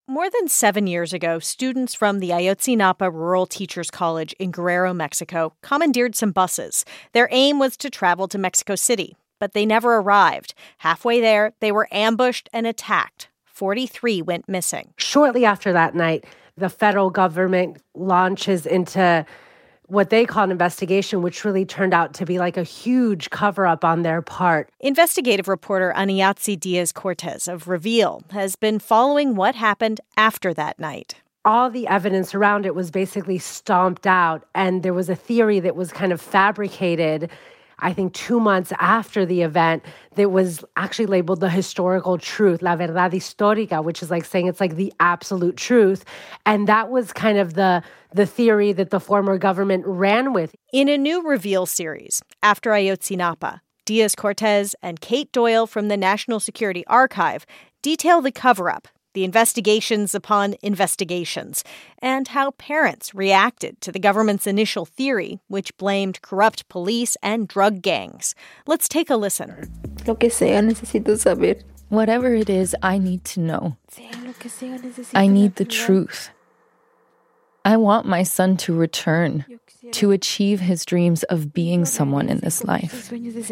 More than 7 years ago, students from the Ayotzinapa Rural Teachers College in Guerrero, Mexico, commandeered some buses. Their aim was to travel to Mexico City, but they never arrived. Halfway there, they were ambushed and attacked. 43 went missing. Shortly after that night, the federal government launches into what they call an investigation, which really turned out to be like a huge cover-up on their part. Investigative reporter Aniatzi Diaz-Cortez of Reveal has been following what happened after that night. All the evidence around it was basically stomped out, and there was a theory that was kind of fabricated, I think 2 months after the event, that was actually labeled the historical truth, la verdad histórica, which is like saying it's like the absolute truth. And that was kind of the theory that the former government ran with. In a new Reveal series, after Ayotzinapa, Diaz-Cortez and Kate Doyle from the National Security Archive detail the cover-up, the investigations upon investigations, and how parents reacted to the government's initial theory, which blamed corrupt police and drug gangs. Let's take a listen. Lo que sea, necesito saber. Whatever it is, I need to know. I need the truth. I want my son to return, to achieve his dreams of being someone in this life.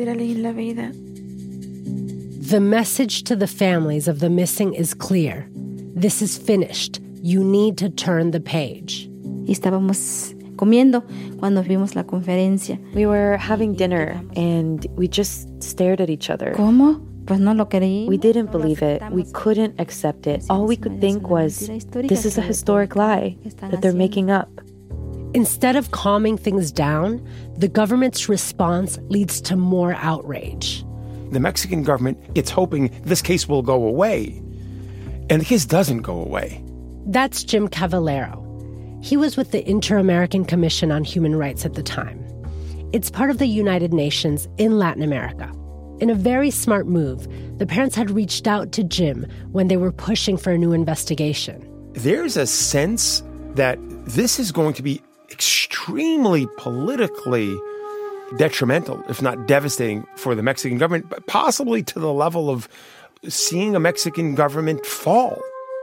The message to the families of the missing is clear. This is finished. You need to turn the page. Estábamos comiendo cuando vimos la conferencia. We were having dinner and we just stared at each other. ¿Cómo? Pues no lo creí. We didn't believe it. We couldn't accept it. All we could think was, this is a historic lie that they're making up. Instead of calming things down, the government's response leads to more outrage. The Mexican government is hoping this case will go away. And the case doesn't go away. That's Jim Cavallero. He was with the Inter-American Commission on Human Rights at the time. It's part of the United Nations in Latin America. In a very smart move, the parents had reached out to Jim when they were pushing for a new investigation. There's a sense that this is going to be extremely politically detrimental, if not devastating, for the Mexican government, but possibly to the level of seeing a Mexican government fall.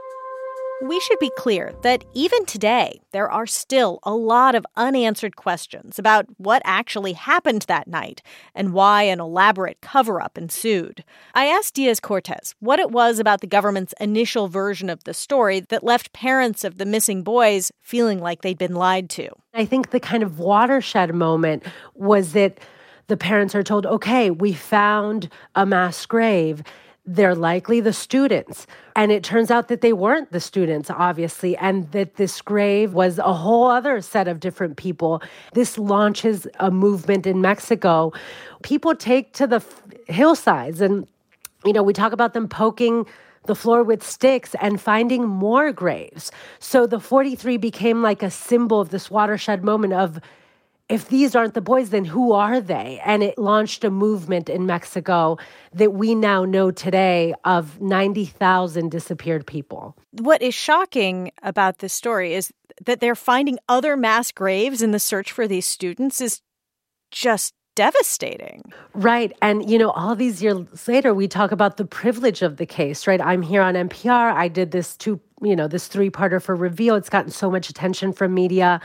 We should be clear that even today, there are still a lot of unanswered questions about what actually happened that night and why an elaborate cover-up ensued. I asked Diaz-Cortez what it was about the government's initial version of the story that left parents of the missing boys feeling like they'd been lied to. I think the kind of watershed moment was that the parents are told, okay, we found a mass grave. They're likely the students. And it turns out that they weren't the students, obviously, and that this grave was a whole other set of different people. This launches a movement in Mexico. People take to the hillsides and, we talk about them poking the floor with sticks and finding more graves. So the 43 became like a symbol of this watershed moment of, if these aren't the boys, then who are they? And it launched a movement in Mexico that we now know today of 90,000 disappeared people. What is shocking about this story is that they're finding other mass graves in the search for these students is just devastating. Right. And, all these years later, we talk about the privilege of the case, right? I'm here on NPR. I did this this three-parter for Reveal. It's gotten so much attention from media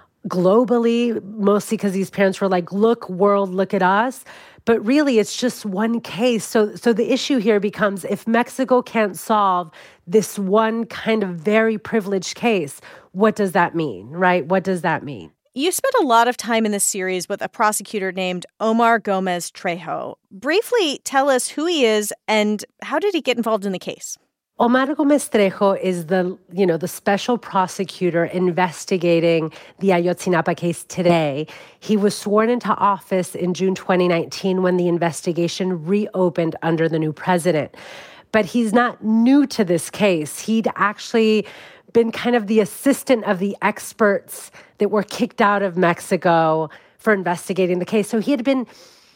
globally, mostly because these parents were like, look, world, look at us. But really, it's just one case. So the issue here becomes, if Mexico can't solve this one kind of very privileged case, what does that mean, right? What does that mean? You spent a lot of time in this series with a prosecutor named Omar Gomez Trejo. Briefly tell us who he is and how did he get involved in the case? Omar Gomez Trejo is the special prosecutor investigating the Ayotzinapa case today. He was sworn into office in June 2019 when the investigation reopened under the new president. But he's not new to this case. He'd actually been kind of the assistant of the experts that were kicked out of Mexico for investigating the case. So he had been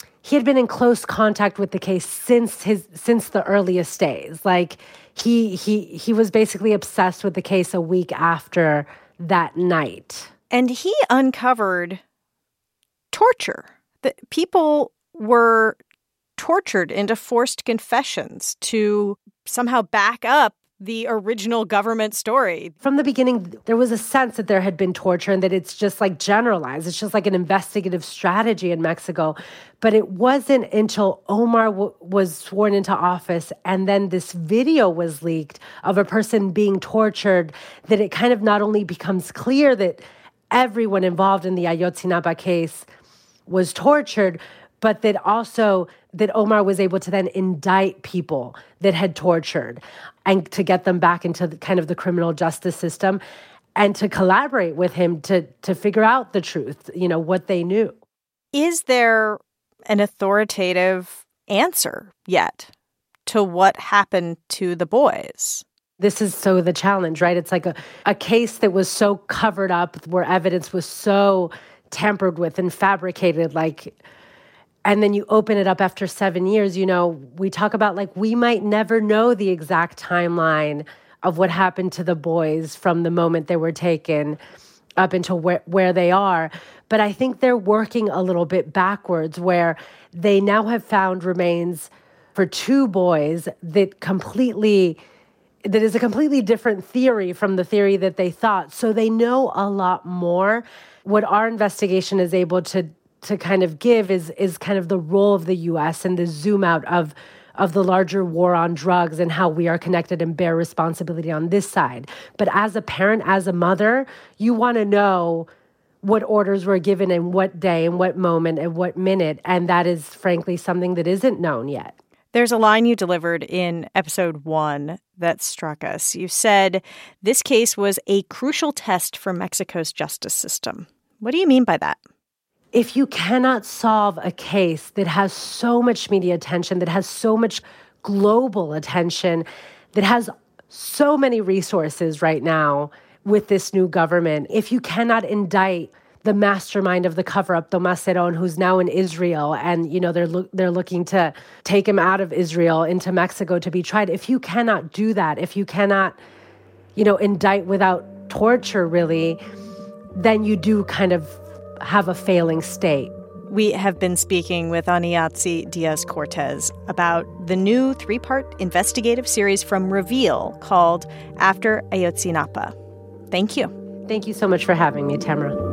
in close contact with the case since the earliest days. Like he was basically obsessed with the case a week after that night. And he uncovered torture. That people were tortured into forced confessions to somehow back up the original government story. From the beginning, there was a sense that there had been torture and that it's just like generalized. It's just like an investigative strategy in Mexico. But it wasn't until Omar was sworn into office and then this video was leaked of a person being tortured that it kind of not only becomes clear that everyone involved in the Ayotzinapa case was tortured, but that also that Omar was able to then indict people that had tortured and to get them back into kind of the criminal justice system and to collaborate with him to figure out the truth, what they knew. Is there an authoritative answer yet to what happened to the boys? This is so the challenge, right? It's like a case that was so covered up where evidence was so tampered with and fabricated, and then you open it up after 7 years, we talk about we might never know the exact timeline of what happened to the boys from the moment they were taken up until where they are. But I think they're working a little bit backwards where they now have found remains for 2 boys that is a completely different theory from the theory that they thought. So they know a lot more. What our investigation is able to kind of give is kind of the role of the U.S. and the zoom out of the larger war on drugs and how we are connected and bear responsibility on this side. But as a parent, as a mother, you want to know what orders were given and what day and what moment and what minute. And that is, frankly, something that isn't known yet. There's a line you delivered in episode 1 that struck us. You said, this case was a crucial test for Mexico's justice system. What do you mean by that? If you cannot solve a case that has so much media attention, that has so much global attention, that has so many resources right now with this new government, if you cannot indict the mastermind of the cover-up, Tomás Cerón, who's now in Israel, and they're looking to take him out of Israel into Mexico to be tried. If you cannot do that, if you cannot, indict without torture, really, then you do kind of have a failing state. We have been speaking with Aniatzi Diaz-Cortez about the new 3-part investigative series from Reveal called After Ayotzinapa. Thank you. Thank you so much for having me, Tamara.